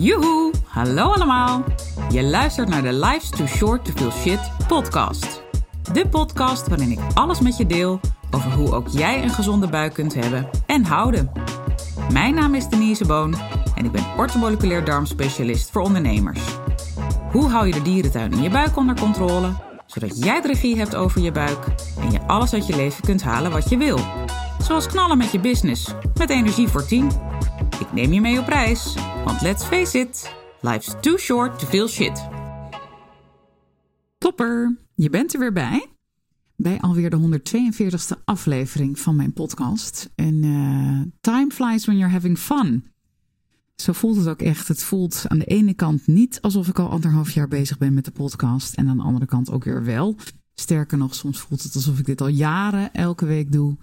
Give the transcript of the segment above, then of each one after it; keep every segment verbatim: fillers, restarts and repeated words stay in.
Joehoe, hallo allemaal. Je luistert naar de Life's Too Short to Feel Shit podcast. De podcast waarin ik alles met je deel over hoe ook jij een gezonde buik kunt hebben en houden. Mijn naam is Denise Boon en ik ben orthomoleculair darmspecialist voor ondernemers. Hoe hou je de dierentuin in je buik onder controle, zodat jij de regie hebt over je buik en je alles uit je leven kunt halen wat je wil. Zoals knallen met je business, met energie voor tien. Ik neem je mee op reis, want let's face it, life's too short to feel shit. Topper, je bent er weer bij. Bij alweer de honderdtweeënveertigste aflevering van mijn podcast. En uh, time flies when you're having fun. Zo voelt het ook echt. Het voelt aan de ene kant niet alsof ik al anderhalf jaar bezig ben met de podcast. En aan de andere kant ook weer wel. Sterker nog, soms voelt het alsof ik dit al jaren elke week doe.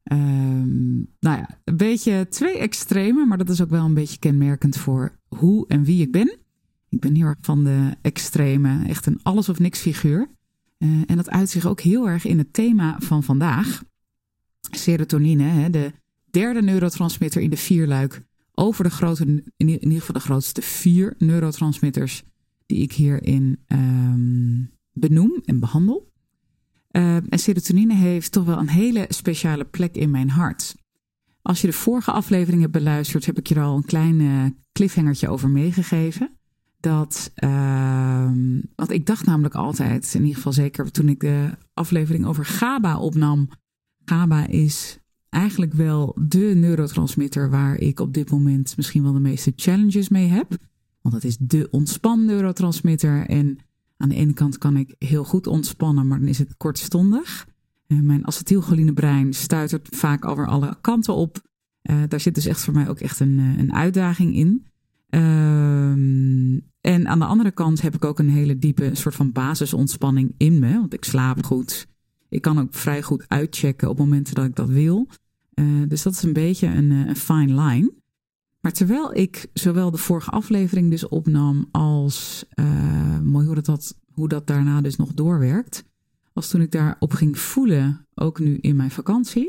Um, nou ja, een beetje twee extremen, maar dat is ook wel een beetje kenmerkend voor hoe en wie ik ben. Ik ben heel erg van de extreme, echt een alles of niks figuur. Uh, en dat uit zich ook heel erg in het thema van vandaag. Serotonine, hè, de derde neurotransmitter in de vierluik over de grote, in ieder geval de grootste vier neurotransmitters die ik hierin um, benoem en behandel. Uh, en serotonine heeft toch wel een hele speciale plek in mijn hart. Als je de vorige aflevering hebt beluisterd, heb ik je er al een klein uh, cliffhangertje over meegegeven. Dat, uh, want ik dacht namelijk altijd, in ieder geval zeker toen ik de aflevering over GABA opnam. GABA is eigenlijk wel de neurotransmitter waar ik op dit moment misschien wel de meeste challenges mee heb. Want het is de ontspan-neurotransmitter en aan de ene kant kan ik heel goed ontspannen, maar dan is het kortstondig. Uh, mijn acetylcholinebrein stuitert vaak alweer alle kanten op. Uh, daar zit dus echt voor mij ook echt een, een uitdaging in. Uh, en aan de andere kant heb ik ook een hele diepe soort van basisontspanning in me. Want ik slaap goed. Ik kan ook vrij goed uitchecken op momenten dat ik dat wil. Uh, dus dat is een beetje een, een fine line. Maar terwijl ik zowel de vorige aflevering dus opnam als uh, mooi hoe dat, dat, hoe dat daarna dus nog doorwerkt. Als toen ik daarop ging voelen, ook nu in mijn vakantie.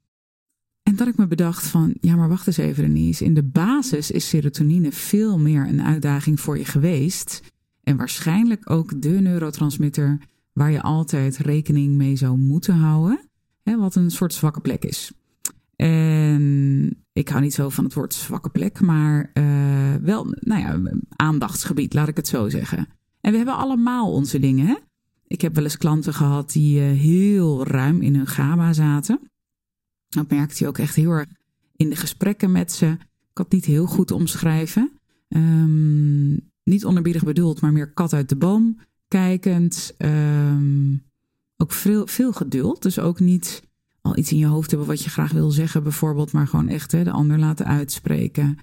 En dat ik me bedacht van, ja maar wacht eens even Denise. In de basis is serotonine veel meer een uitdaging voor je geweest. En waarschijnlijk ook de neurotransmitter waar je altijd rekening mee zou moeten houden. Hè, wat een soort zwakke plek is. En ik hou niet zo van het woord zwakke plek, maar uh, wel, nou ja, aandachtsgebied, laat ik het zo zeggen. En we hebben allemaal onze dingen, hè? Ik heb wel eens klanten gehad die uh, heel ruim in hun GABA zaten. Dat merkte je ook echt heel erg in de gesprekken met ze. Ik kan het niet heel goed omschrijven. Um, niet onerbiedig bedoeld, maar meer kat uit de boom kijkend. Um, ook veel, veel geduld, dus ook niet al iets in je hoofd hebben wat je graag wil zeggen bijvoorbeeld, maar gewoon echt hè, de ander laten uitspreken.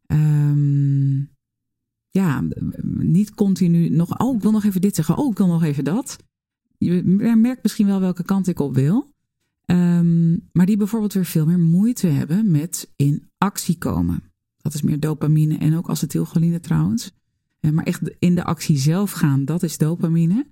Um, ja, niet continu nog, oh ik wil nog even dit zeggen, oh ik wil nog even dat. Je merkt misschien wel welke kant ik op wil. Um, maar die bijvoorbeeld weer veel meer moeite hebben met in actie komen. Dat is meer dopamine en ook acetylcholine trouwens. Uh, maar echt in de actie zelf gaan, dat is dopamine.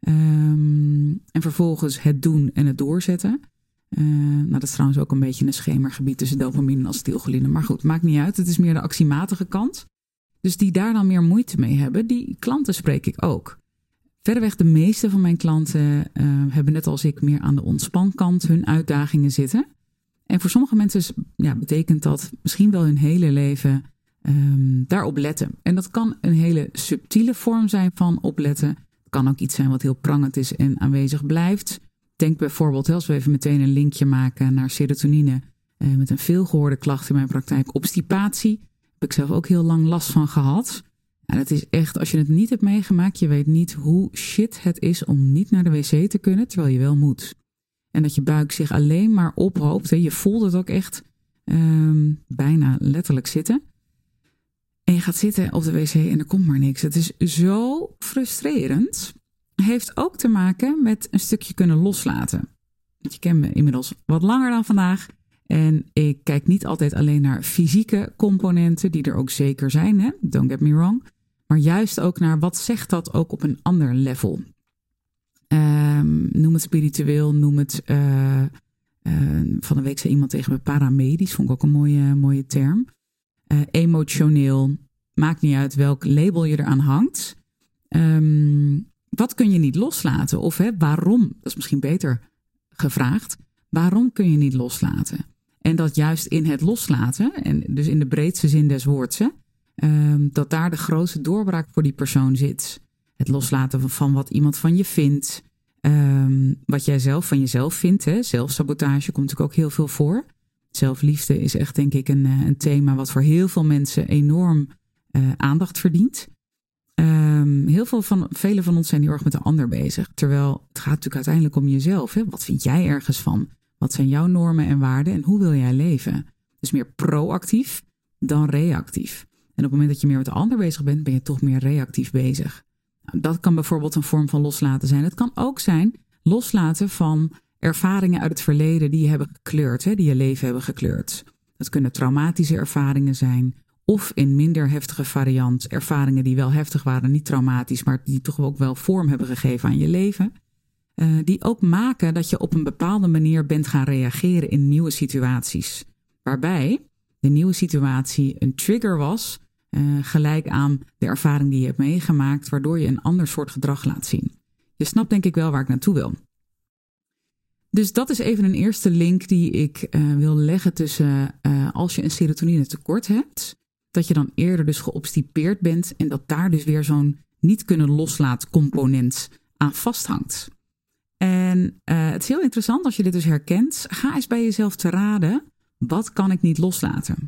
Um, en vervolgens het doen en het doorzetten. Uh, nou, dat is trouwens ook een beetje een schemergebied tussen dopamine en acetylcholine. Maar goed, maakt niet uit. Het is meer de actiematige kant. Dus die daar dan meer moeite mee hebben, die klanten spreek ik ook. Verreweg de meeste van mijn klanten uh, hebben net als ik meer aan de ontspankant hun uitdagingen zitten. En voor sommige mensen ja, betekent dat misschien wel hun hele leven um, daarop letten. En dat kan een hele subtiele vorm zijn van opletten. Het kan ook iets zijn wat heel prangend is en aanwezig blijft. Denk bijvoorbeeld, als we even meteen een linkje maken naar serotonine. Uh, met een veelgehoorde klacht in mijn praktijk, obstipatie. Daar heb ik zelf ook heel lang last van gehad. En het is echt, als je het niet hebt meegemaakt, je weet niet hoe shit het is om niet naar de wc te kunnen, terwijl je wel moet. En dat je buik zich alleen maar ophoopt. Hè. Je voelt het ook echt um, bijna letterlijk zitten. En je gaat zitten op de wc en er komt maar niks. Het is zo frustrerend. Heeft ook te maken met een stukje kunnen loslaten. Je kent me inmiddels wat langer dan vandaag. En ik kijk niet altijd alleen naar fysieke componenten, die er ook zeker zijn, hè? Don't get me wrong. Maar juist ook naar wat zegt dat ook op een ander level. Um, noem het spiritueel, noem het... Uh, uh, van de week zei iemand tegen me paramedisch, vond ik ook een mooie, mooie term. Uh, emotioneel. maakt niet uit welk label je eraan hangt. Um, wat kun je niet loslaten? Of hè, waarom, dat is misschien beter gevraagd, waarom kun je niet loslaten? En dat juist in het loslaten, en dus in de breedste zin des woords, hè, um, dat daar de grootste doorbraak voor die persoon zit. Het loslaten van, van wat iemand van je vindt. Um, wat jij zelf van jezelf vindt. Hè. Zelfsabotage komt natuurlijk ook heel veel voor. Zelfliefde is echt denk ik een, een thema wat voor heel veel mensen enorm uh, aandacht verdient. Um, heel veel van, velen van ons zijn heel erg met de ander bezig. Terwijl het gaat natuurlijk uiteindelijk om jezelf. Hè. Wat vind jij ergens van? Wat zijn jouw normen en waarden? En hoe wil jij leven? Dus meer proactief dan reactief. En op het moment dat je meer met de ander bezig bent, ben je toch meer reactief bezig. Nou, dat kan bijvoorbeeld een vorm van loslaten zijn. Het kan ook zijn loslaten van ervaringen uit het verleden die je hebben gekleurd, hè, die je leven hebben gekleurd. Dat kunnen traumatische ervaringen zijn. Of in minder heftige variant ervaringen die wel heftig waren, niet traumatisch, maar die toch ook wel vorm hebben gegeven aan je leven. Uh, die ook maken dat je op een bepaalde manier bent gaan reageren in nieuwe situaties. Waarbij de nieuwe situatie een trigger was, uh, gelijk aan de ervaring die je hebt meegemaakt, waardoor je een ander soort gedrag laat zien. Je snapt denk ik wel waar ik naartoe wil. Dus dat is even een eerste link die ik uh, wil leggen tussen uh, als je een serotonine tekort hebt, dat je dan eerder dus geobstipeerd bent en dat daar dus weer zo'n niet kunnen loslaat component aan vasthangt. En uh, het is heel interessant als je dit dus herkent. Ga eens bij jezelf te raden, wat kan ik niet loslaten?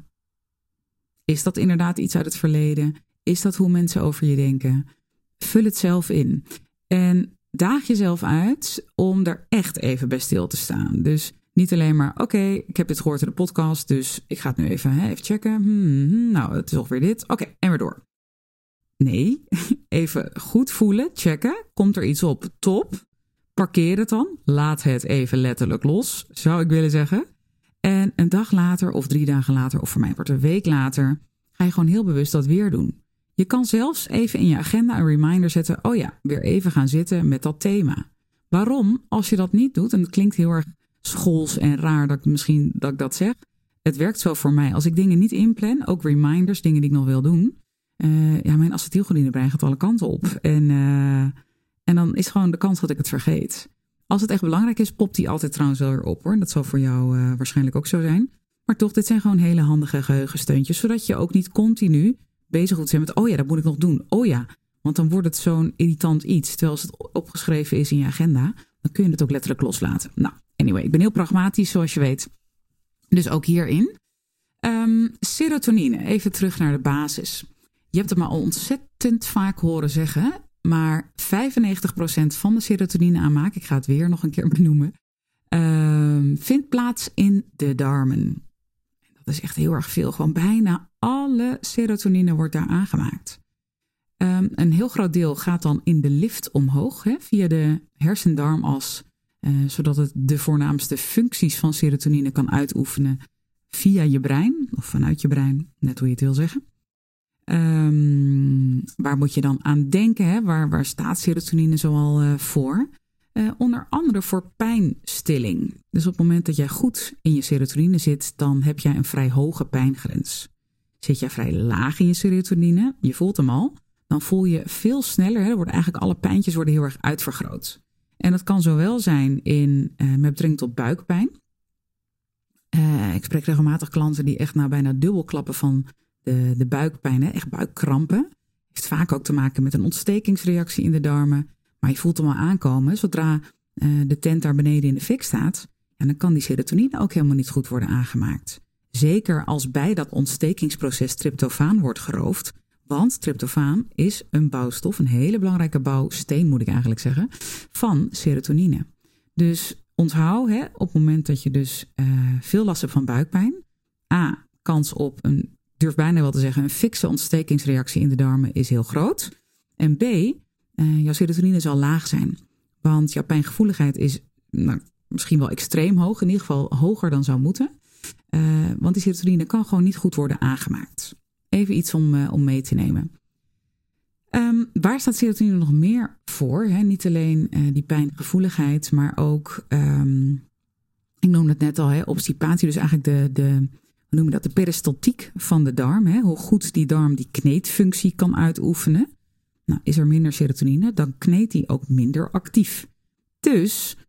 Is dat inderdaad iets uit het verleden? Is dat hoe mensen over je denken? Vul het zelf in. En daag jezelf uit om er echt even bij stil te staan. Dus niet alleen maar, oké, okay, ik heb dit gehoord in de podcast, dus ik ga het nu even, hè, even checken. Hmm, nou, het is ongeveer dit. Oké, okay, en weer door. Nee, even goed voelen, checken. Komt er iets op? Top. Parkeer het dan. Laat het even letterlijk los, zou ik willen zeggen. En een dag later of drie dagen later, of voor mij wordt een week later, ga je gewoon heel bewust dat weer doen. Je kan zelfs even in je agenda een reminder zetten. Oh ja, weer even gaan zitten met dat thema. Waarom? Als je dat niet doet, en het klinkt heel erg schools en raar dat ik misschien dat ik dat zeg. Het werkt zo voor mij. Als ik dingen niet inplan, ook reminders, dingen die ik nog wil doen. Uh, ja, mijn acetylcholinebrei gaat alle kanten op. En, uh, en dan is gewoon de kans dat ik het vergeet. Als het echt belangrijk is, popt die altijd trouwens wel weer op hoor. Dat zal voor jou uh, waarschijnlijk ook zo zijn. Maar toch, dit zijn gewoon hele handige geheugensteuntjes. Zodat je ook niet continu bezig moet zijn met, oh ja, dat moet ik nog doen. Oh ja, want dan wordt het zo'n irritant iets. Terwijl als het opgeschreven is in je agenda, dan kun je het ook letterlijk loslaten. Nou, anyway, ik ben heel pragmatisch zoals je weet. Dus ook hierin. Um, serotonine, even terug naar de basis. Je hebt het me al ontzettend vaak horen zeggen, maar vijfennegentig procent van de serotonine aanmaak, ik ga het weer nog een keer benoemen, um, vindt plaats in de darmen. Dat is echt heel erg veel. Gewoon bijna alle serotonine wordt daar aangemaakt. Um, een heel groot deel gaat dan in de lift omhoog, hè, via de hersendarmas, uh, zodat het de voornaamste functies van serotonine kan uitoefenen via je brein, of vanuit je brein, net hoe je het wil zeggen. Um, waar moet je dan aan denken? Hè? Waar, waar staat serotonine zoal uh, voor? Uh, onder andere voor pijnstilling. Dus op het moment dat jij goed in je serotonine zit, dan heb jij een vrij hoge pijngrens. Zit jij vrij laag in je serotonine, je voelt hem al, dan voel je veel sneller, hè, worden eigenlijk alle pijntjes worden heel erg uitvergroot. En dat kan zowel zijn in, uh, met betrekking tot buikpijn. Uh, ik spreek regelmatig klanten die echt nou bijna dubbel klappen van de, de buikpijn, hè, echt buikkrampen. Heeft vaak ook te maken met een ontstekingsreactie in de darmen. Maar je voelt hem al aankomen. Zodra uh, de tent daar beneden in de fik staat, ja, dan kan die serotonine ook helemaal niet goed worden aangemaakt. Zeker als bij dat ontstekingsproces tryptofaan wordt geroofd. Want tryptofaan is een bouwstof, een hele belangrijke bouwsteen moet ik eigenlijk zeggen, van serotonine. Dus onthoud, hè, op het moment dat je dus uh, veel last hebt van buikpijn. A, kans op een, durf bijna wel te zeggen, een fikse ontstekingsreactie in de darmen is heel groot. En B, uh, jouw serotonine zal laag zijn. Want jouw pijngevoeligheid is nou, misschien wel extreem hoog, in ieder geval hoger dan zou moeten. Uh, want die serotonine kan gewoon niet goed worden aangemaakt. Even iets om, uh, om mee te nemen. Um, waar staat serotonine nog meer voor? Hè? Niet alleen uh, die pijngevoeligheid, maar ook, um, ik noemde het net al, hè, obstipatie. Dus eigenlijk de, de we noemen dat de peristaltiek van de darm. Hè? Hoe goed die darm die kneedfunctie kan uitoefenen. Nou, is er minder serotonine, dan kneedt die ook minder actief. Dus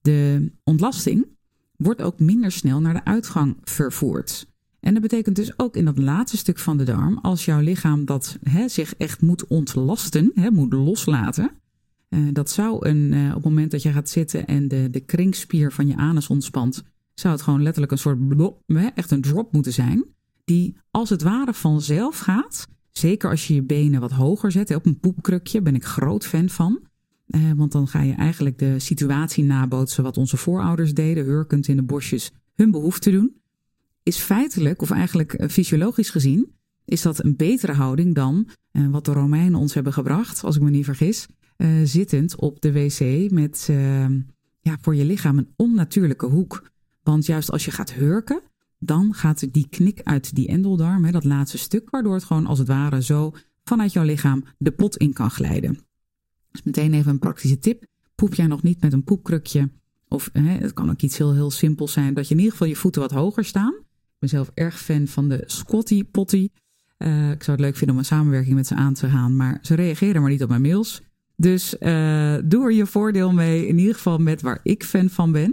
de ontlasting wordt ook minder snel naar de uitgang vervoerd. En dat betekent dus ook in dat laatste stuk van de darm, als jouw lichaam dat hè, zich echt moet ontlasten, hè, moet loslaten. Uh, dat zou een, uh, op het moment dat je gaat zitten en de, de kringspier van je anus ontspant, zou het gewoon letterlijk een soort blop, hè, echt een drop moeten zijn. Die als het ware vanzelf gaat. Zeker als je je benen wat hoger zet, hè, op een poepkrukje, ben ik groot fan van. Uh, want dan ga je eigenlijk de situatie nabootsen wat onze voorouders deden, hurkend in de bosjes hun behoefte doen. Is feitelijk, of eigenlijk uh, fysiologisch gezien, is dat een betere houding dan uh, wat de Romeinen ons hebben gebracht, als ik me niet vergis, uh, zittend op de wc met uh, ja, voor je lichaam een onnatuurlijke hoek. Want juist als je gaat hurken, dan gaat die knik uit die endeldarm, hè, dat laatste stuk, waardoor het gewoon als het ware zo vanuit jouw lichaam de pot in kan glijden. Dus meteen even een praktische tip. Poep jij nog niet met een poepkrukje? Of hè, het kan ook iets heel, heel simpels zijn, dat je in ieder geval je voeten wat hoger staan. Ik ben zelf erg fan van de Squatty Potty. Uh, ik zou het leuk vinden om een samenwerking met ze aan te gaan, maar ze reageren maar niet op mijn mails. Dus uh, doe er je voordeel mee, in ieder geval met waar ik fan van ben.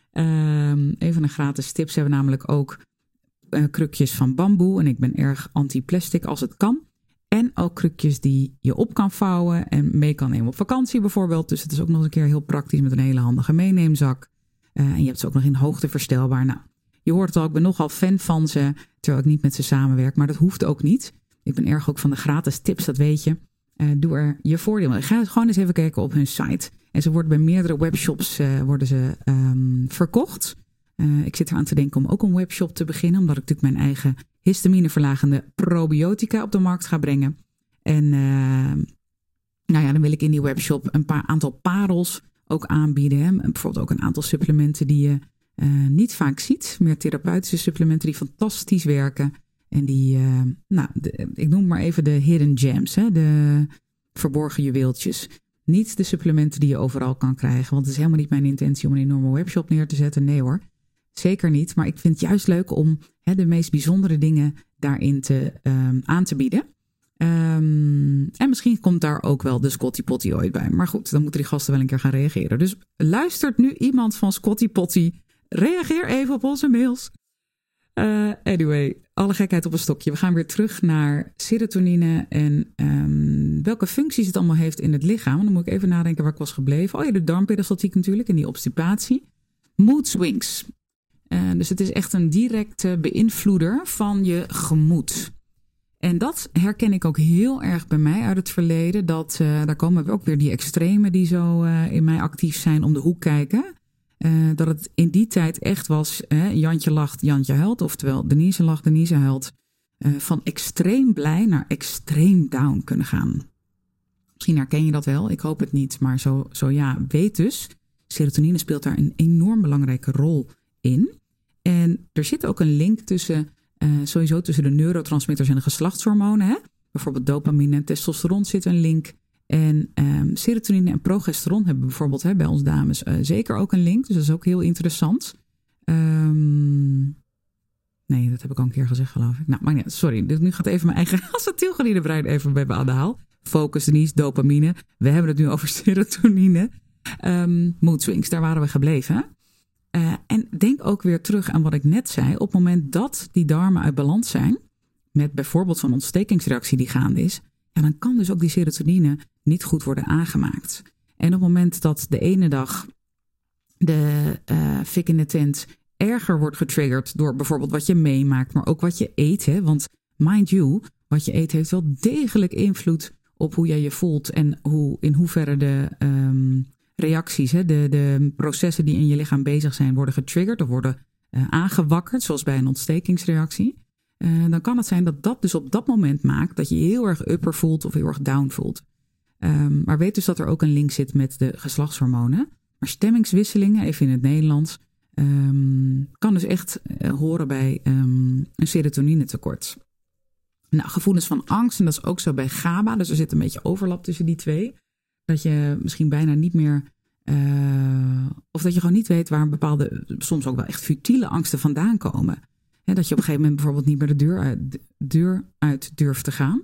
Uh, even een gratis tip. Ze hebben namelijk ook uh, krukjes van bamboe. En ik ben erg anti-plastic als het kan. En ook krukjes die je op kan vouwen en mee kan nemen op vakantie bijvoorbeeld. Dus het is ook nog eens een keer heel praktisch met een hele handige meeneemzak. Uh, en je hebt ze ook nog in hoogte verstelbaar. Nou, je hoort het al, ik ben nogal fan van ze, terwijl ik niet met ze samenwerk. Maar dat hoeft ook niet. Ik ben erg ook van de gratis tips, dat weet je. Uh, doe er je voordeel mee. Ga gewoon eens even kijken op hun site. En ze worden bij meerdere webshops uh, worden ze, um, verkocht. Uh, ik zit eraan te denken om ook een webshop te beginnen. Omdat ik natuurlijk mijn eigen histamineverlagende probiotica op de markt ga brengen. En uh, nou ja, dan wil ik in die webshop een paar aantal parels ook aanbieden. Hè. Bijvoorbeeld ook een aantal supplementen die je uh, niet vaak ziet. Meer therapeutische supplementen die fantastisch werken. En die, uh, nou, de, ik noem maar even de hidden gems. Hè, de verborgen juweeltjes. Niet de supplementen die je overal kan krijgen. Want het is helemaal niet mijn intentie om een enorme webshop neer te zetten. Nee hoor, zeker niet. Maar ik vind het juist leuk om hè, de meest bijzondere dingen daarin te, um, aan te bieden. Um, en misschien komt daar ook wel de Squatty Potty ooit bij. Maar goed, dan moeten die gasten wel een keer gaan reageren. Dus luistert nu iemand van Squatty Potty. Reageer even op onze mails. Uh, anyway, alle gekheid op een stokje. We gaan weer terug naar serotonine en um, welke functies het allemaal heeft in het lichaam. Dan moet ik even nadenken waar ik was gebleven. Oh ja, de darmperistaltiek natuurlijk en die obstipatie. Mood swings. Uh, dus het is echt een directe beïnvloeder van je gemoed. En dat herken ik ook heel erg bij mij uit het verleden. Dat, uh, daar komen ook weer die extremen die zo uh, in mij actief zijn om de hoek kijken. Uh, dat het in die tijd echt was, hè, Jantje lacht, Jantje huilt. Oftewel, Denise lacht, Denise huilt. Uh, van extreem blij naar extreem down kunnen gaan. Misschien herken je dat wel, ik hoop het niet. Maar zo, zo ja, weet dus, serotonine speelt daar een enorm belangrijke rol in. En er zit ook een link tussen, uh, sowieso tussen de neurotransmitters en de geslachtshormonen. Hè? Bijvoorbeeld dopamine en testosteron zit een link. En um, serotonine en progesteron hebben bijvoorbeeld hè, bij ons dames uh, zeker ook een link. Dus dat is ook heel interessant. Um, nee, dat heb ik al een keer gezegd geloof ik. Nou, maar nee, sorry. Dus nu gaat even mijn eigen acetylcholine brein even bij me aan de haal. Focus, Denise, dopamine. We hebben het nu over serotonine. Um, mood swings, daar waren we gebleven. Uh, en denk ook weer terug aan wat ik net zei. Op het moment dat die darmen uit balans zijn, met bijvoorbeeld zo'n ontstekingsreactie die gaande is, ja, dan kan dus ook die serotonine niet goed worden aangemaakt. En op het moment dat de ene dag de uh, fik in de tent erger wordt getriggerd door bijvoorbeeld wat je meemaakt, maar ook wat je eet. Hè? Want mind you, wat je eet heeft wel degelijk invloed op hoe jij je voelt en hoe, in hoeverre de um, reacties, hè, de, de processen die in je lichaam bezig zijn, worden getriggerd of worden uh, aangewakkerd, zoals bij een ontstekingsreactie. Uh, dan kan het zijn dat dat dus op dat moment maakt dat je je heel erg upper voelt of heel erg down voelt. Um, maar weet dus dat er ook een link zit met de geslachtshormonen. Maar stemmingswisselingen, even in het Nederlands, um, kan dus echt uh, horen bij um, een serotonine tekort. Nou, gevoelens van angst, en dat is ook zo bij GABA, dus er zit een beetje overlap tussen die twee. Dat je misschien bijna niet meer, uh, of dat je gewoon niet weet waar bepaalde, soms ook wel echt futiele angsten vandaan komen. Hè, dat je op een gegeven moment bijvoorbeeld niet meer de deur uit, de deur uit durft te gaan.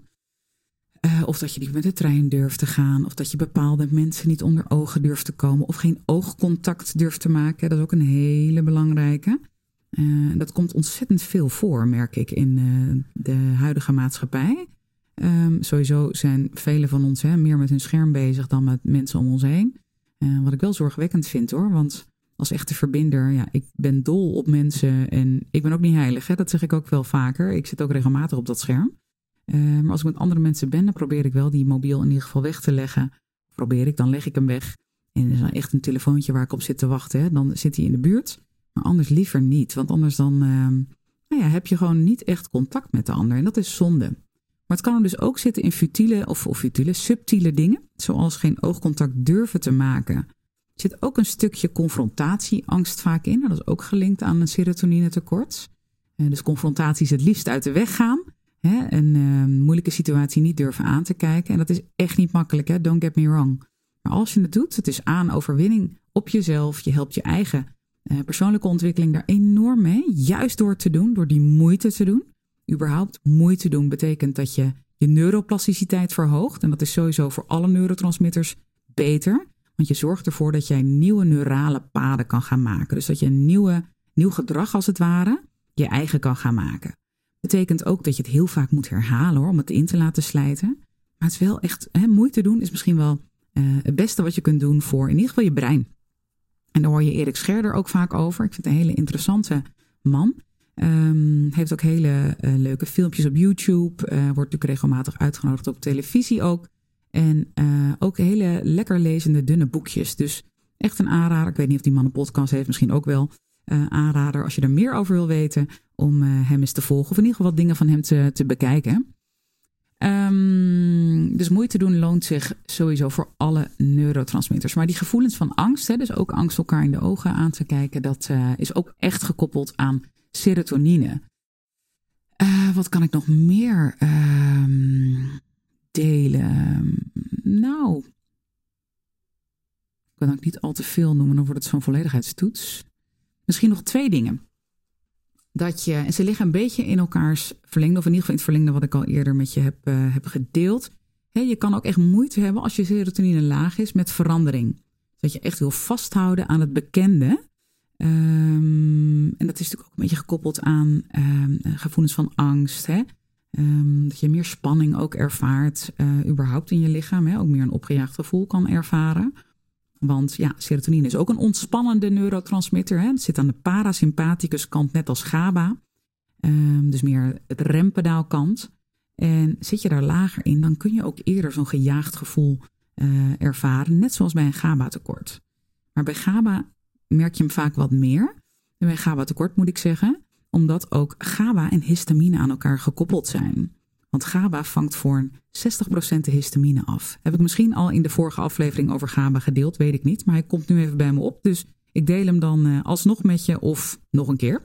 Uh, of dat je niet met de trein durft te gaan. Of dat je bepaalde mensen niet onder ogen durft te komen. Of geen oogcontact durft te maken. Dat is ook een hele belangrijke. Uh, dat komt ontzettend veel voor, merk ik, in uh, de huidige maatschappij. Um, sowieso zijn velen van ons hè, meer met hun scherm bezig dan met mensen om ons heen. Uh, wat ik wel zorgwekkend vind hoor. Want als echte verbinder, ja, ik ben dol op mensen. En ik ben ook niet heilig, hè, dat zeg ik ook wel vaker. Ik zit ook regelmatig op dat scherm. Uh, maar als ik met andere mensen ben, dan probeer ik wel die mobiel in ieder geval weg te leggen. Probeer ik, dan leg ik hem weg. En er is dan echt een telefoontje waar ik op zit te wachten. Hè. Dan zit hij in de buurt. Maar anders liever niet. Want anders dan uh, nou ja, heb je gewoon niet echt contact met de ander. En dat is zonde. Maar het kan er dus ook zitten in futiele of, of futiele, subtiele dingen. Zoals geen oogcontact durven te maken. Er zit ook een stukje confrontatieangst vaak in. Dat is ook gelinkt aan een serotonine tekort. Uh, dus confrontatie is het liefst uit de weg gaan. Hè, een uh, moeilijke situatie niet durven aan te kijken. En dat is echt niet makkelijk, hè? Don't get me wrong. Maar als je het doet, het is aan overwinning op jezelf. Je helpt je eigen uh, persoonlijke ontwikkeling daar enorm mee. Juist door het te doen, door die moeite te doen. Überhaupt moeite doen betekent dat je je neuroplasticiteit verhoogt. En dat is sowieso voor alle neurotransmitters beter. Want je zorgt ervoor dat jij nieuwe neurale paden kan gaan maken. Dus dat je een nieuwe, nieuw gedrag als het ware je eigen kan gaan maken. Betekent ook dat je het heel vaak moet herhalen hoor, om het in te laten slijten. Maar het is wel echt, hè, moeite doen is misschien wel uh, het beste wat je kunt doen voor in ieder geval je brein. En daar hoor je Erik Scherder ook vaak over. Ik vind het een hele interessante man. Um, heeft ook hele uh, leuke filmpjes op YouTube. Uh, wordt natuurlijk regelmatig uitgenodigd op televisie ook. En uh, ook hele lekker lezende dunne boekjes. Dus echt een aanrader. Ik weet niet of die man een podcast heeft, misschien ook wel. Uh, aanrader als je er meer over wil weten om uh, hem eens te volgen of in ieder geval wat dingen van hem te, te bekijken. Um, dus moeite doen loont zich sowieso voor alle neurotransmitters. Maar die gevoelens van angst, hè, dus ook angst elkaar in de ogen aan te kijken, dat uh, is ook echt gekoppeld aan serotonine. Uh, wat kan ik nog meer uh, delen? Nou, ik kan ook niet al te veel noemen, dan wordt het zo'n volledigheidstoets. Misschien nog twee dingen. Dat je, en ze liggen een beetje in elkaars verlengde, of in ieder geval in het verlengde wat ik al eerder met je heb, uh, heb gedeeld. He, je kan ook echt moeite hebben als je serotonine laag is met verandering. Dat je echt wil vasthouden aan het bekende. Um, en dat is natuurlijk ook een beetje gekoppeld aan um, gevoelens van angst. Hè? Um, dat je meer spanning ook ervaart, uh, überhaupt in je lichaam. Hè? Ook meer een opgejaagd gevoel kan ervaren. Want ja, serotonine is ook een ontspannende neurotransmitter. Hè? Het zit aan de parasympathicus kant, net als GABA. Um, dus meer het rempedaalkant. En zit je daar lager in, dan kun je ook eerder zo'n gejaagd gevoel uh, ervaren. Net zoals bij een GABA-tekort. Maar bij GABA merk je hem vaak wat meer. En bij GABA-tekort moet ik zeggen. Omdat ook GABA en histamine aan elkaar gekoppeld zijn. Want GABA vangt voor zestig procent de histamine af. Heb ik misschien al in de vorige aflevering over GABA gedeeld, weet ik niet. Maar hij komt nu even bij me op. Dus ik deel hem dan uh, alsnog met je of nog een keer.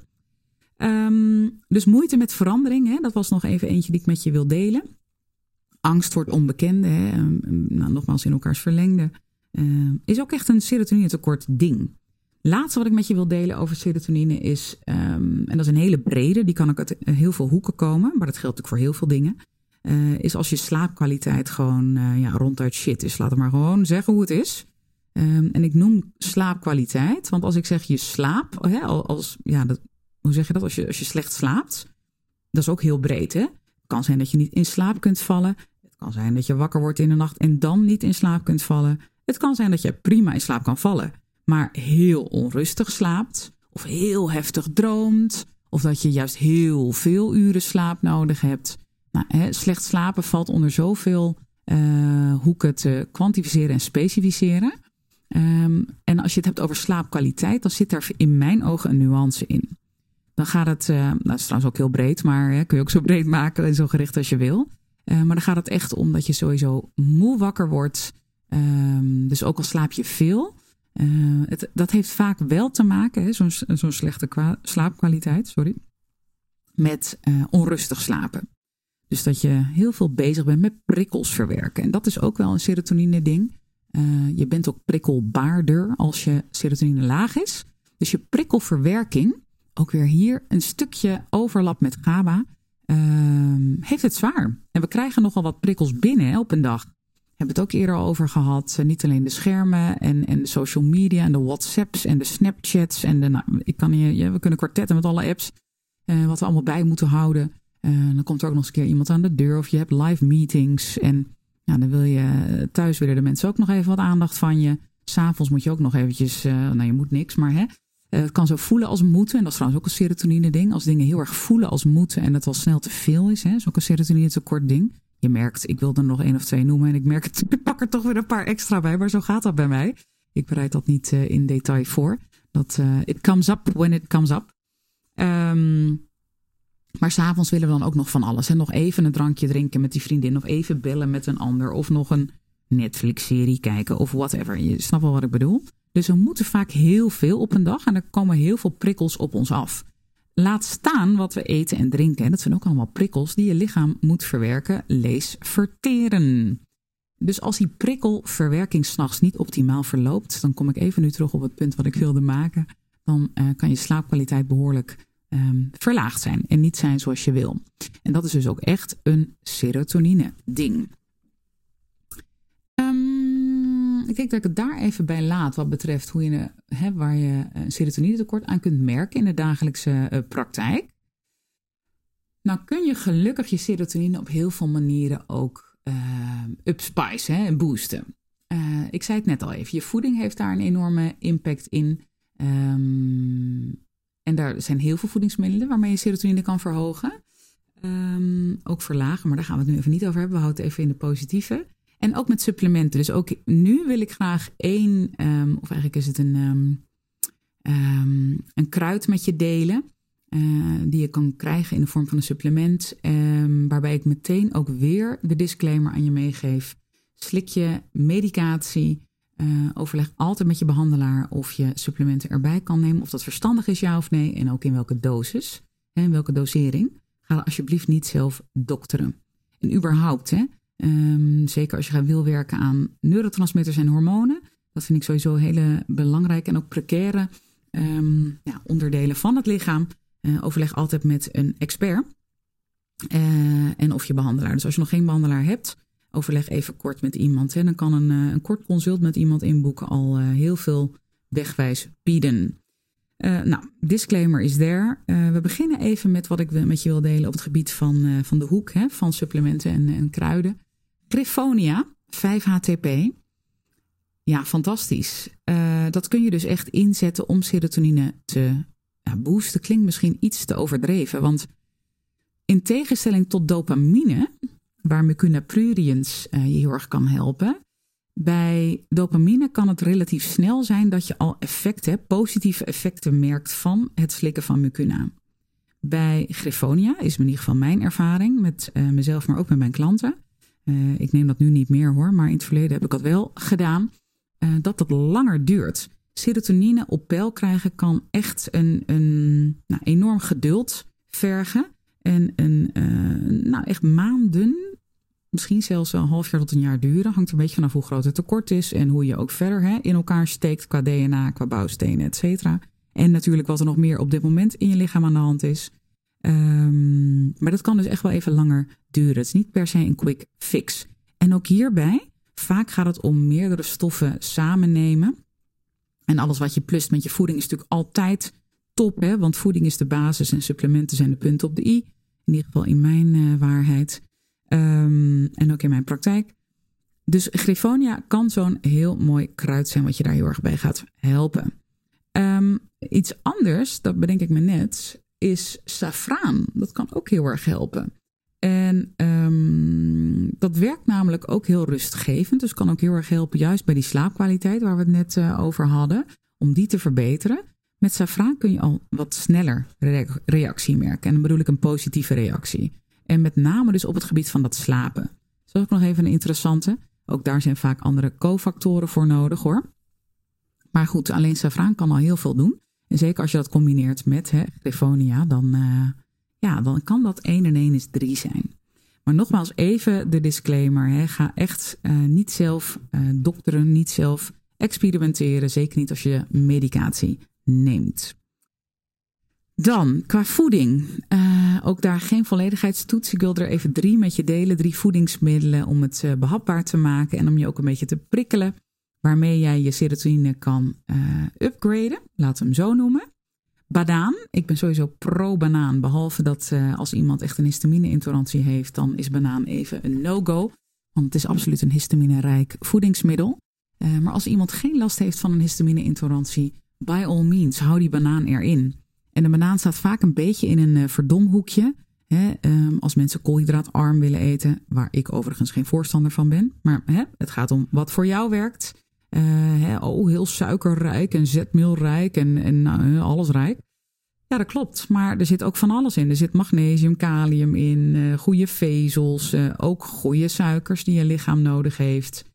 Um, dus moeite met verandering. Hè? Dat was nog even eentje die ik met je wil delen. Angst voor het onbekende. Hè? Um, nou, nogmaals in elkaars verlengde. Uh, is ook echt een serotonine tekort ding. Laatste wat ik met je wil delen over serotonine is, um, en dat is een hele brede, die kan ook uit heel veel hoeken komen, maar dat geldt ook voor heel veel dingen, uh, is als je slaapkwaliteit gewoon uh, ja, ronduit shit is. Laat het maar gewoon zeggen hoe het is. Um, en ik noem slaapkwaliteit, want als ik zeg je slaap, hè, als, ja, dat, hoe zeg je dat, als je, als je slecht slaapt, dat is ook heel breed. Hè? Het kan zijn dat je niet in slaap kunt vallen, het kan zijn dat je wakker wordt in de nacht en dan niet in slaap kunt vallen. Het kan zijn dat je prima in slaap kan vallen, maar heel onrustig slaapt, of heel heftig droomt, of dat je juist heel veel uren slaap nodig hebt. Nou, hè, slecht slapen valt onder zoveel uh, hoeken te kwantificeren en specificeren. Um, en als je het hebt over slaapkwaliteit, dan zit daar in mijn ogen een nuance in. Dan gaat het, uh, nou, dat is trouwens ook heel breed, maar hè, kun je ook zo breed maken en zo gericht als je wil. Uh, maar dan gaat het echt om dat je sowieso moe wakker wordt. Um, dus ook al slaap je veel. Uh, het, dat heeft vaak wel te maken, hè, zo'n, zo'n slechte kwa- slaapkwaliteit, sorry, met uh, onrustig slapen. Dus dat je heel veel bezig bent met prikkels verwerken. En dat is ook wel een serotonine ding. Uh, je bent ook prikkelbaarder als je serotonine laag is. Dus je prikkelverwerking ook weer hier een stukje overlap met GABA, um, heeft het zwaar. En we krijgen nogal wat prikkels binnen hè, op een dag. We hebben het ook eerder over gehad. Uh, niet alleen de schermen en, en de social media en de WhatsApps en de Snapchats. En de, nou, ik kan hier, ja, we kunnen kwartetten met alle apps. Uh, wat we allemaal bij moeten houden. Uh, dan komt er ook nog eens een keer iemand aan de deur. Of je hebt live meetings. En nou, dan wil je thuis willen de mensen ook nog even wat aandacht van je. 'S Avonds moet je ook nog eventjes, uh, nou je moet niks, maar hè. Uh, het kan zo voelen als moeten. En dat is trouwens ook een serotonine ding. Als dingen heel erg voelen als moeten en het al snel te veel is. Hè. Dat is ook een serotonine tekort ding. Je merkt, ik wil er nog één of twee noemen. En ik merk het, ik pak er toch weer een paar extra bij. Maar zo gaat dat bij mij. Ik bereid dat niet uh, in detail voor. Dat uh, it comes up when it comes up. Um, maar 's avonds willen we dan ook nog van alles. En nog even een drankje drinken met die vriendin. Of even bellen met een ander. Of nog een Netflix-serie kijken. Of whatever. Je snapt wel wat ik bedoel. Dus we moeten vaak heel veel op een dag. En er komen heel veel prikkels op ons af. Laat staan wat we eten en drinken. En dat zijn ook allemaal prikkels die je lichaam moet verwerken. Lees verteren. Dus als die prikkelverwerking 's nachts niet optimaal verloopt. Dan kom ik even nu terug op het punt wat ik wilde maken. Dan uh, kan je slaapkwaliteit behoorlijk um, verlaagd zijn. En niet zijn zoals je wil. En dat is dus ook echt een serotonine ding. Um, ik denk dat ik het daar even bij laat. Wat betreft hoe je, hè, waar je een serotonine tekort aan kunt merken in de dagelijkse uh, praktijk. Nou kun je gelukkig je serotonine op heel veel manieren ook uh, upspice hè, en boosten. Uh, ik zei het net al even. Je voeding heeft daar een enorme impact in. Um, en daar zijn heel veel voedingsmiddelen waarmee je serotonine kan verhogen. Um, ook verlagen, maar daar gaan we het nu even niet over hebben. We houden het even in de positieve. En ook met supplementen. Dus ook nu wil ik graag één, um, of eigenlijk is het een, um, um, een kruid met je delen. Uh, die je kan krijgen in de vorm van een supplement. Um, waarbij ik meteen ook weer de disclaimer aan je meegeef. Slik je medicatie. Uh, overleg altijd met je behandelaar of je supplementen erbij kan nemen. Of dat verstandig is, ja of nee. En ook in welke dosis. Hè, in welke dosering. Ga alsjeblieft niet zelf dokteren. En überhaupt, hè. Um, zeker als je gaat wil werken aan neurotransmitters en hormonen. Dat vind ik sowieso hele belangrijke en ook precaire um, ja, onderdelen van het lichaam. Uh, overleg altijd met een expert. Uh, en of je behandelaar. Dus als je nog geen behandelaar hebt, overleg even kort met iemand. Hè. Dan kan een, uh, een kort consult met iemand inboeken al uh, heel veel wegwijs bieden. Uh, nou, disclaimer is there. Uh, we beginnen even met wat ik met je wil delen op het gebied van, uh, van de hoek. Hè, van supplementen en, en kruiden. Griffonia, vijf H T P. Ja, fantastisch. Uh, dat kun je dus echt inzetten om serotonine te ja, boosten. Klinkt misschien iets te overdreven. Want in tegenstelling tot dopamine, waar mucuna pruriens uh, je heel erg kan helpen. Bij dopamine kan het relatief snel zijn dat je al effecten, positieve effecten merkt van het slikken van mucuna. Bij Griffonia is in ieder geval mijn ervaring met uh, mezelf, maar ook met mijn klanten. Uh, ik neem dat nu niet meer hoor, maar in het verleden heb ik dat wel gedaan. Uh, dat dat langer duurt. Serotonine op peil krijgen kan echt een, een nou, enorm geduld vergen. En een, uh, nou echt maanden, misschien zelfs een half jaar tot een jaar duren. Hangt er een beetje vanaf hoe groot het tekort is. En hoe je ook verder hè, in elkaar steekt qua D N A, qua bouwstenen, et cetera. En natuurlijk wat er nog meer op dit moment in je lichaam aan de hand is. Um, maar dat kan dus echt wel even langer duren. Het is niet per se een quick fix. En ook hierbij, vaak gaat het om meerdere stoffen samen nemen. En alles wat je plust met je voeding is natuurlijk altijd top. Hè? Want voeding is de basis en supplementen zijn de punten op de i. In ieder geval in mijn uh, waarheid. Um, en ook in mijn praktijk. Dus Griffonia kan zo'n heel mooi kruid zijn wat je daar heel erg bij gaat helpen. Um, iets anders, dat bedenk ik me net, is safraan. Dat kan ook heel erg helpen. En um, dat werkt namelijk ook heel rustgevend. Dus kan ook heel erg helpen juist bij die slaapkwaliteit waar we het net uh, over hadden. Om die te verbeteren. Met safraan kun je al wat sneller re- reactie merken. En dan bedoel ik een positieve reactie. En met name dus op het gebied van dat slapen. Dat is ook nog even een interessante. Ook daar zijn vaak andere cofactoren voor nodig hoor. Maar goed, alleen safraan kan al heel veel doen. En zeker als je dat combineert met hè, Griffonia, dan, uh, ja, dan kan dat één en één is drie zijn. Maar nogmaals even de disclaimer. Hè, ga echt uh, niet zelf uh, dokteren, niet zelf experimenteren. Zeker niet als je medicatie neemt. Dan, qua voeding. Uh, ook daar geen volledigheidstoets. Ik wil er even drie met je delen. Drie voedingsmiddelen om het uh, behapbaar te maken. En om je ook een beetje te prikkelen. Waarmee jij je serotonine kan uh, upgraden. Laten we hem zo noemen. Banaan. Ik ben sowieso pro-banaan. Behalve dat uh, als iemand echt een histamine-intolerantie heeft. Dan is banaan even een no-go. Want het is absoluut een histamine-rijk voedingsmiddel. Uh, maar als iemand geen last heeft van een histamine-intolerantie. By all means, hou die banaan erin. En de banaan staat vaak een beetje in een uh, verdomhoekje. Hè, um, als mensen koolhydraatarm willen eten. Waar ik overigens geen voorstander van ben. Maar hè, het gaat om wat voor jou werkt. Uh, hè, oh, heel suikerrijk en zetmeelrijk en, en nou, alles rijk. Ja, dat klopt. Maar er zit ook van alles in. Er zit magnesium, kalium in. Uh, goede vezels. Uh, ook goede suikers die je lichaam nodig heeft.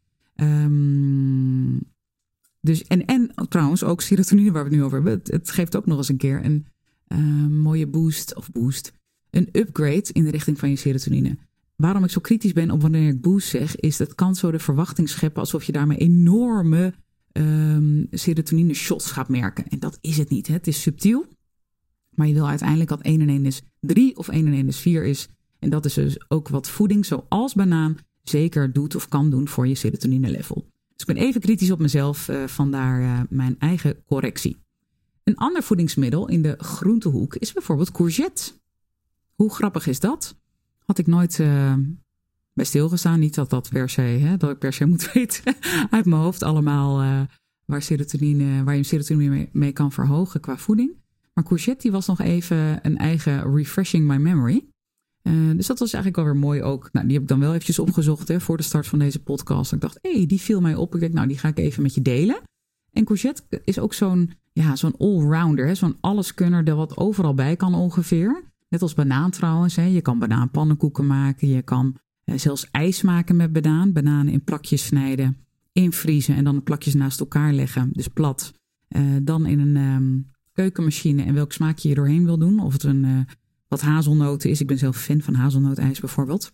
Um, Dus, en, en trouwens ook serotonine waar we het nu over hebben. Het, het geeft ook nog eens een keer een uh, mooie boost of boost. Een upgrade in de richting van je serotonine. Waarom ik zo kritisch ben op wanneer ik boost zeg. Is dat kan zo de verwachting scheppen. Alsof je daarmee enorme um, serotonine shots gaat merken. En dat is het niet. Hè? Het is subtiel. Maar je wil uiteindelijk dat één en één is drie of één en één is vier is. En dat is dus ook wat voeding zoals banaan zeker doet of kan doen voor je serotonine level. Dus ik ben even kritisch op mezelf, uh, vandaar uh, mijn eigen correctie. Een ander voedingsmiddel in de groentehoek is bijvoorbeeld courgette. Hoe grappig is dat? Had ik nooit uh, bij stilgestaan. Niet dat dat per se, hè, dat ik per se moet weten uit mijn hoofd allemaal uh, waar, serotonine, waar je serotonine mee, mee kan verhogen qua voeding. Maar courgette die was nog even een eigen refreshing my memory. Uh, dus dat was eigenlijk wel weer mooi ook. Nou, die heb ik dan wel eventjes opgezocht hè, voor de start van deze podcast. Ik dacht, hé, hey, die viel mij op. Ik denk, nou, die ga ik even met je delen. En courgette is ook zo'n, ja, zo'n allrounder. Hè, zo'n alleskunner dat wat overal bij kan ongeveer. Net als banaan trouwens. Hè. Je kan banaanpannenkoeken maken. Je kan uh, zelfs ijs maken met banaan. Bananen in plakjes snijden. Invriezen en dan de plakjes naast elkaar leggen. Dus plat. Uh, dan in een um, keukenmachine. En welk smaakje je doorheen wil doen. Of het een... Uh, wat hazelnoten is. Ik ben zelf fan van hazelnootijs bijvoorbeeld.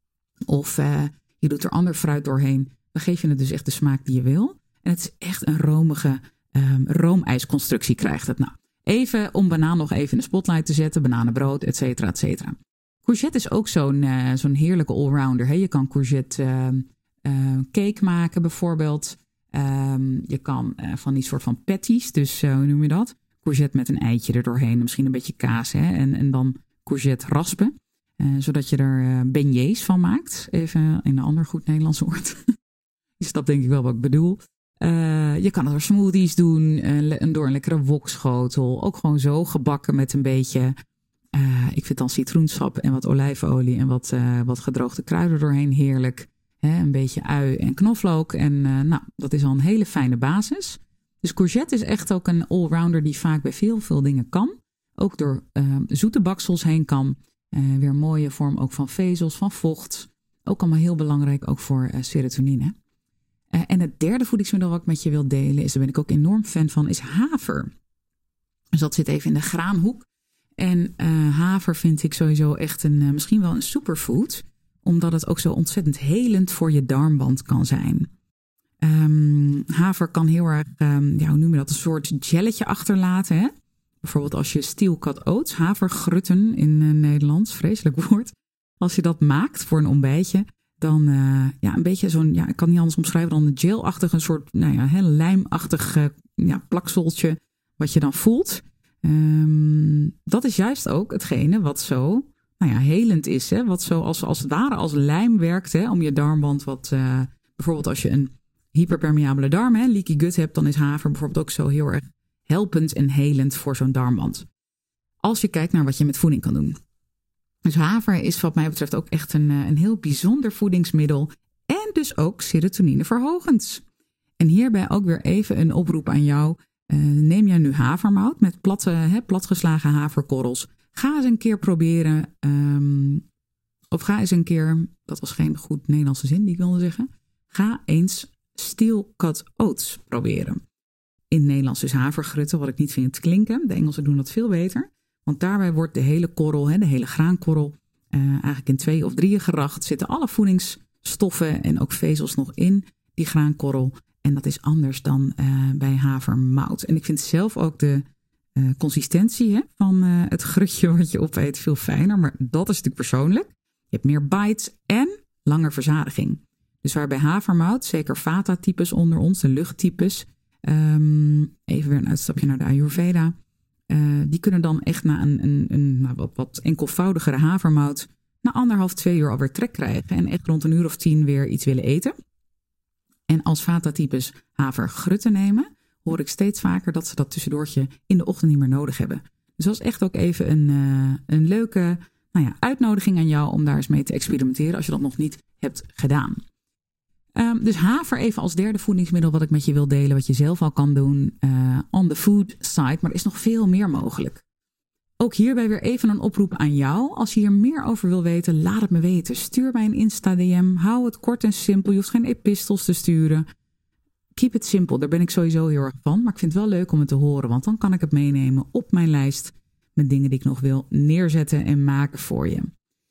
Of uh, je doet er ander fruit doorheen. Dan geef je het dus echt de smaak die je wil. En het is echt een romige um, roomijsconstructie krijgt het. Nou, even om banaan nog even in de spotlight te zetten. Bananenbrood, et cetera, et cetera. Courgette is ook zo'n, uh, zo'n heerlijke allrounder. Hè? Je kan courgette uh, uh, cake maken bijvoorbeeld. Um, je kan uh, van die soort van patties. Dus uh, hoe noem je dat? Courgette met een eitje er doorheen. Misschien een beetje kaas. Hè? En, en dan courgette raspen. Uh, zodat je er uh, beignets van maakt. Even in een ander goed Nederlands woord. Je snapt denk ik wel wat ik bedoel. Uh, je kan er smoothies doen. Uh, door een lekkere wokschotel. Ook gewoon zo gebakken met een beetje... Uh, ik vind dan citroensap en wat olijfolie. En wat, uh, wat gedroogde kruiden doorheen. Heerlijk. Hè? Een beetje ui en knoflook. En uh, nou, dat is al een hele fijne basis. Dus courgette is echt ook een allrounder die vaak bij veel, veel dingen kan. Ook door uh, zoete baksels heen kan. Uh, weer een mooie vorm ook van vezels, van vocht. Ook allemaal heel belangrijk, ook voor uh, serotonine. Uh, en het derde voedingsmiddel wat ik met je wil delen, is, daar ben ik ook enorm fan van, is haver. Dus dat zit even in de graanhoek. En uh, haver vind ik sowieso echt een, uh, misschien wel een superfood. Omdat het ook zo ontzettend helend voor je darmwand kan zijn. Um, haver kan heel erg, um, ja, hoe noem je dat, een soort gelletje achterlaten. Hè? Bijvoorbeeld als je steel cut oats, havergrutten in uh, Nederlands, vreselijk woord. Als je dat maakt voor een ontbijtje, dan uh, ja, een beetje zo'n, ja, ik kan niet anders omschrijven dan een gelachtig, een soort, nou ja, heel lijmachtig uh, ja, plakseltje wat je dan voelt. Um, dat is juist ook hetgene wat zo, nou ja, helend is. Hè? Wat zo als, als het ware als lijm werkt, hè? Om je darmwand wat, uh, bijvoorbeeld als je een hyperpermeabele darm, hè, leaky gut hebt, dan is haver bijvoorbeeld ook zo heel erg helpend en helend voor zo'n darmwand. Als je kijkt naar wat je met voeding kan doen. Dus haver is wat mij betreft ook echt een, een heel bijzonder voedingsmiddel en dus ook serotonineverhogend. En hierbij ook weer even een oproep aan jou. Uh, neem jij nu havermout met platte, hè, platgeslagen haverkorrels. Ga eens een keer proberen, um, of ga eens een keer, dat was geen goed Nederlandse zin die ik wilde zeggen. Ga eens steel cut oats proberen. In het Nederlands is havergrutten, wat ik niet vind klinken. De Engelsen doen dat veel beter. Want daarbij wordt de hele korrel, hè, de hele graankorrel, uh, eigenlijk in twee of drieën geracht. Zitten alle voedingsstoffen en ook vezels nog in die graankorrel. En dat is anders dan uh, bij havermout. En ik vind zelf ook de uh, consistentie hè, van uh, het grutje wat je opeet veel fijner. Maar dat is natuurlijk persoonlijk. Je hebt meer bites en langer verzadiging. Dus waar bij havermout, zeker vata-types onder ons, de luchttypes. Um, even weer een uitstapje naar de Ayurveda. Uh, die kunnen dan echt na een, een, een nou, wat, wat enkelvoudigere havermout na anderhalf, twee uur alweer trek krijgen. En echt rond een uur of tien weer iets willen eten. En als vata-types havergrutten nemen, hoor ik steeds vaker dat ze dat tussendoortje in de ochtend niet meer nodig hebben. Dus dat is echt ook even een, uh, een leuke nou ja, uitnodiging aan jou om daar eens mee te experimenteren als je dat nog niet hebt gedaan. Um, dus haver even als derde voedingsmiddel wat ik met je wil delen, wat je zelf al kan doen uh, on the food side, maar er is nog veel meer mogelijk. Ook hierbij weer even een oproep aan jou. Als je hier meer over wil weten, laat het me weten. Stuur mij een Insta D M. Hou het kort en simpel. Je hoeft geen epistels te sturen. Keep it simple. Daar ben ik sowieso heel erg van. Maar ik vind het wel leuk om het te horen. Want dan kan ik het meenemen op mijn lijst met dingen die ik nog wil neerzetten en maken voor je.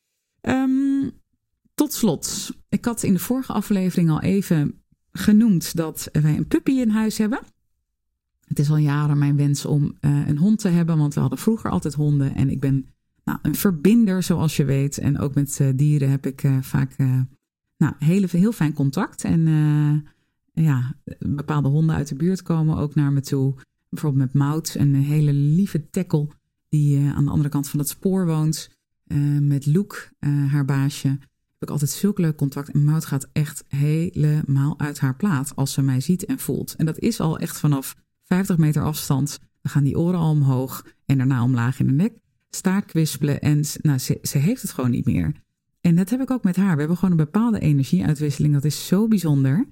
Um, tot slot. Ik had in de vorige aflevering al even genoemd dat wij een puppy in huis hebben. Het is al jaren mijn wens om uh, een hond te hebben, want we hadden vroeger altijd honden. En ik ben nou, een verbinder, zoals je weet. En ook met uh, dieren heb ik uh, vaak uh, nou, hele, heel fijn contact. En uh, ja, bepaalde honden uit de buurt komen ook naar me toe. Bijvoorbeeld met Maud, een hele lieve tekkel die uh, aan de andere kant van het spoor woont. Uh, met Loek, uh, haar baasje. Heb ik altijd zulk leuk contact. En Maud gaat echt helemaal uit haar plaat als ze mij ziet en voelt. En dat is al echt vanaf vijftig meter afstand, dan gaan die oren al omhoog en daarna omlaag in de nek, staart kwispelen en nou, ze, ze heeft het gewoon niet meer. En dat heb ik ook met haar. We hebben gewoon een bepaalde energieuitwisseling. Dat is zo bijzonder.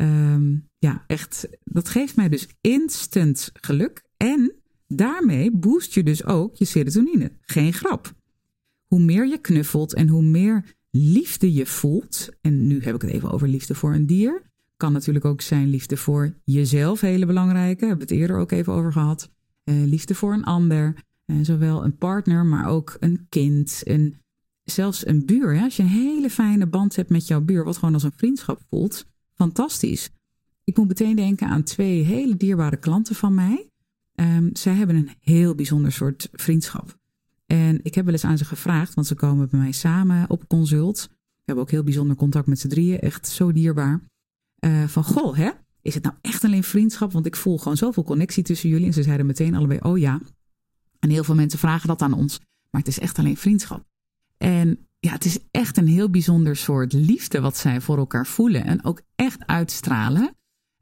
Um, ja, echt, dat geeft mij dus instant geluk en daarmee boost je dus ook je serotonine. Geen grap. Hoe meer je knuffelt en hoe meer liefde je voelt, en nu heb ik het even over liefde voor een dier, kan natuurlijk ook zijn liefde voor jezelf, hele belangrijke. Hebben we het eerder ook even over gehad. Uh, liefde voor een ander. Uh, zowel een partner, maar ook een kind. En zelfs een buur. Hè? Als je een hele fijne band hebt met jouw buur, wat gewoon als een vriendschap voelt. Fantastisch. Ik moet meteen denken aan twee hele dierbare klanten van mij. Um, zij hebben een heel bijzonder soort vriendschap. En ik heb wel eens aan ze gevraagd, want ze komen bij mij samen op consult. We hebben ook heel bijzonder contact met z'n drieën. Echt zo dierbaar. Uh, van, goh, hè, is het nou echt alleen vriendschap? Want ik voel gewoon zoveel connectie tussen jullie. En ze zeiden meteen allebei, oh ja. En heel veel mensen vragen dat aan ons. Maar het is echt alleen vriendschap. En ja, het is echt een heel bijzonder soort liefde wat zij voor elkaar voelen. En ook echt uitstralen.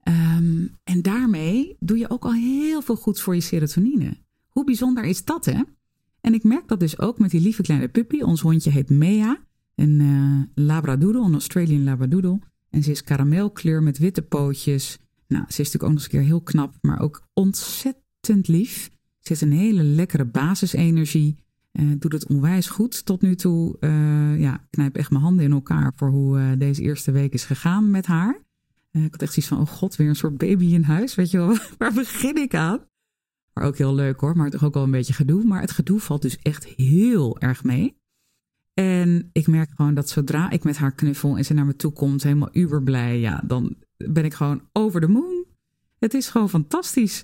Um, en daarmee doe je ook al heel veel goeds voor je serotonine. Hoe bijzonder is dat, hè? En ik merk dat dus ook met die lieve kleine puppy. Ons hondje heet Mea. Een uh, labradoodle, een Australian labradoodle. En ze is karamelkleur met witte pootjes. Nou, ze is natuurlijk ook nog eens een keer heel knap, maar ook ontzettend lief. Ze heeft een hele lekkere basisenergie. Uh, doet het onwijs goed tot nu toe. Uh, ja, ik knijp echt mijn handen in elkaar voor hoe uh, deze eerste week is gegaan met haar. Uh, ik had echt zoiets van, oh god, weer een soort baby in huis. Weet je wel, waar begin ik aan? Maar ook heel leuk hoor, maar toch ook wel een beetje gedoe. Maar het gedoe valt dus echt heel erg mee. En ik merk gewoon dat zodra ik met haar knuffel en ze naar me toe komt, helemaal uberblij, ja, dan ben ik gewoon over de moon. Het is gewoon fantastisch.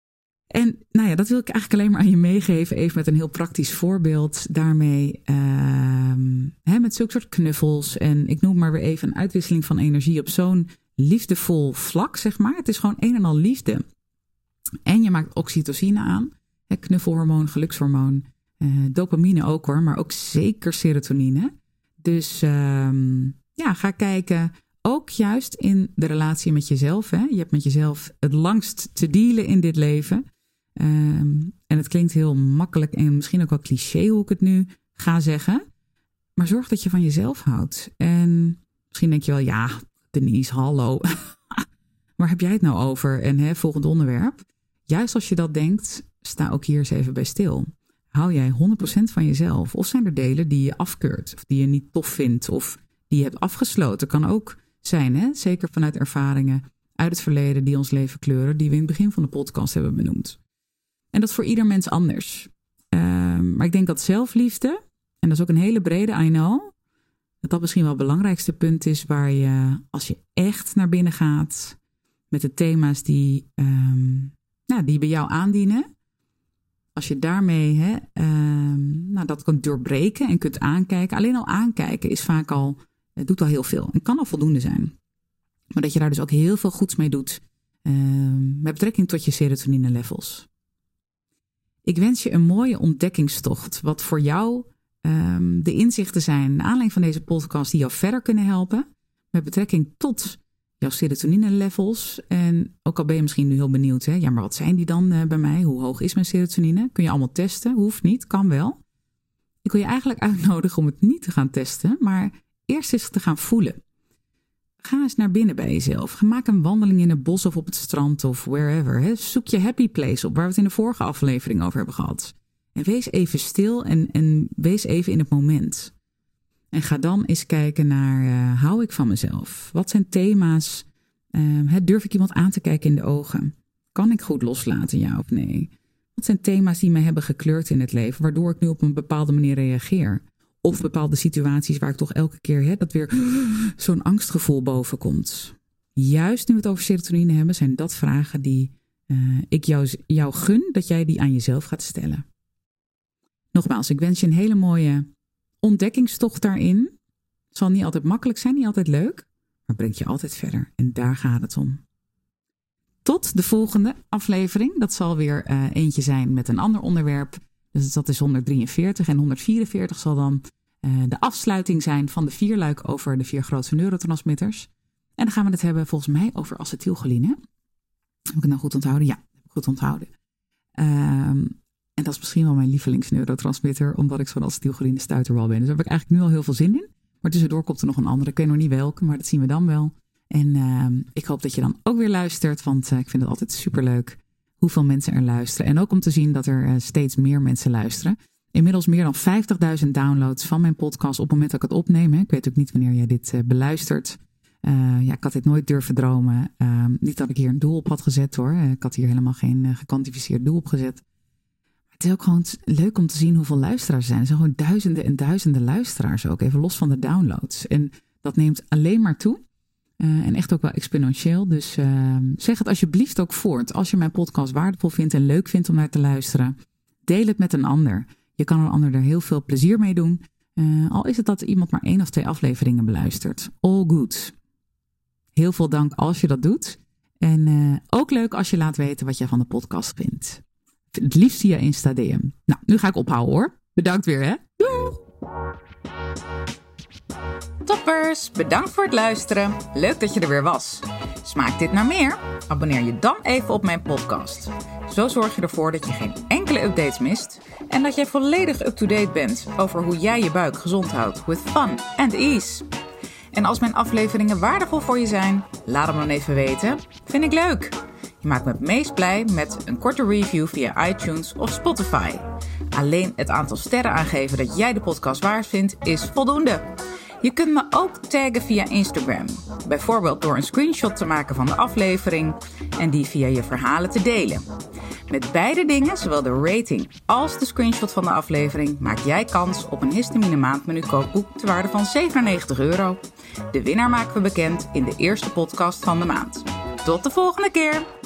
En nou ja, dat wil ik eigenlijk alleen maar aan je meegeven, even met een heel praktisch voorbeeld daarmee. Uh, hè, met zulke soort knuffels en ik noem maar weer even een uitwisseling van energie op zo'n liefdevol vlak, zeg maar. Het is gewoon een en al liefde. En je maakt oxytocine aan, hè, knuffelhormoon, gelukshormoon. Uh, dopamine ook hoor, maar ook zeker serotonine. Dus um, ja, ga kijken. Ook juist in de relatie met jezelf. Hè? Je hebt met jezelf het langst te dealen in dit leven. Um, en het klinkt heel makkelijk en misschien ook wel cliché hoe ik het nu ga zeggen. Maar zorg dat je van jezelf houdt. En misschien denk je wel, ja, Denise, hallo. Waar heb jij het nou over? En hè, volgend onderwerp. Juist als je dat denkt, sta ook hier eens even bij stil. Hou jij honderd procent van jezelf? Of zijn er delen die je afkeurt? Of die je niet tof vindt? Of die je hebt afgesloten? Kan ook zijn, hè? Zeker vanuit ervaringen uit het verleden die ons leven kleuren. Die we in het begin van de podcast hebben benoemd. En dat is voor ieder mens anders. Uh, maar ik denk dat zelfliefde, en dat is ook een hele brede, I know. Dat dat misschien wel het belangrijkste punt is waar je, als je echt naar binnen gaat. Met de thema's die, um, nou, die bij jou aandienen. Als je daarmee hè, uh, nou, dat kunt doorbreken en kunt aankijken. Alleen al aankijken is vaak al, het doet al heel veel en kan al voldoende zijn. Maar dat je daar dus ook heel veel goeds mee doet uh, met betrekking tot je serotonine levels. Ik wens je een mooie ontdekkingstocht. Wat voor jou um, de inzichten zijn naar aanleiding van deze podcast die jou verder kunnen helpen. Met betrekking tot jouw serotonine levels. En ook al ben je misschien nu heel benieuwd. Hè? Ja, maar wat zijn die dan uh, bij mij? Hoe hoog is mijn serotonine? Kun je allemaal testen? Hoeft niet, kan wel. Ik wil je eigenlijk uitnodigen om het niet te gaan testen. Maar eerst eens te gaan voelen. Ga eens naar binnen bij jezelf. Maak een wandeling in het bos of op het strand of wherever. Hè. Zoek je happy place op, waar we het in de vorige aflevering over hebben gehad. En wees even stil en, en wees even in het moment. En ga dan eens kijken naar, uh, hou ik van mezelf? Wat zijn thema's? Uh, durf ik iemand aan te kijken in de ogen? Kan ik goed loslaten, ja of nee? Wat zijn thema's die mij hebben gekleurd in het leven, waardoor ik nu op een bepaalde manier reageer? Of bepaalde situaties waar ik toch elke keer hè, dat weer zo'n angstgevoel boven komt. Juist nu we het over serotonine hebben, zijn dat vragen die uh, ik jou, jou gun dat jij die aan jezelf gaat stellen. Nogmaals, ik wens je een hele mooie ontdekkingstocht daarin. Het zal niet altijd makkelijk zijn, niet altijd leuk, maar brengt je altijd verder. En daar gaat het om. Tot de volgende aflevering. Dat zal weer uh, eentje zijn met een ander onderwerp. Dus dat is honderddrieënveertig en honderdvierenveertig zal dan uh, de afsluiting zijn van de vierluik over de vier grootste neurotransmitters. En dan gaan we het hebben volgens mij over acetylcholine. Heb ik het nou goed onthouden? Ja, heb ik goed onthouden. Um, en dat is misschien wel mijn lievelingsneurotransmitter, omdat ik zo'n acetylcholine stuiterbal ben. Dus daar heb ik eigenlijk nu al heel veel zin in. Maar tussendoor komt er nog een andere. Ik weet nog niet welke, maar dat zien we dan wel. En uh, ik hoop dat je dan ook weer luistert, want uh, ik vind het altijd superleuk hoeveel mensen er luisteren. En ook om te zien dat er uh, steeds meer mensen luisteren. Inmiddels meer dan vijftigduizend downloads van mijn podcast op het moment dat ik het opneem. Hè. Ik weet ook niet wanneer jij dit uh, beluistert. Uh, ja, ik had dit nooit durven dromen. Uh, niet dat ik hier een doel op had gezet hoor. Uh, ik had hier helemaal geen uh, gekwantificeerd doel op gezet. Het is ook gewoon leuk om te zien hoeveel luisteraars er zijn. Er zijn gewoon duizenden en duizenden luisteraars ook. Even los van de downloads. En dat neemt alleen maar toe. Uh, en echt ook wel exponentieel. Dus uh, zeg het alsjeblieft ook voort. Als je mijn podcast waardevol vindt en leuk vindt om naar te luisteren, deel het met een ander. Je kan een ander er heel veel plezier mee doen. Uh, al is het dat iemand maar één of twee afleveringen beluistert. All good. Heel veel dank als je dat doet. En uh, ook leuk als je laat weten wat je van de podcast vindt. Het liefst via Insta D M. Nou, nu ga ik ophouden hoor. Bedankt weer hè. Doei! Toppers, bedankt voor het luisteren. Leuk dat je er weer was. Smaakt dit naar meer? Abonneer je dan even op mijn podcast. Zo zorg je ervoor dat je geen enkele updates mist en dat jij volledig up-to-date bent over hoe jij je buik gezond houdt with fun and ease. En als mijn afleveringen waardevol voor je zijn, laat hem dan even weten. Vind ik leuk. Je maakt me het meest blij met een korte review via iTunes of Spotify. Alleen het aantal sterren aangeven dat jij de podcast waard vindt is voldoende. Je kunt me ook taggen via Instagram. Bijvoorbeeld door een screenshot te maken van de aflevering en die via je verhalen te delen. Met beide dingen, zowel de rating als de screenshot van de aflevering, maak jij kans op een Histamine maandmenu kookboek ter waarde van zevenennegentig euro. De winnaar maken we bekend in de eerste podcast van de maand. Tot de volgende keer!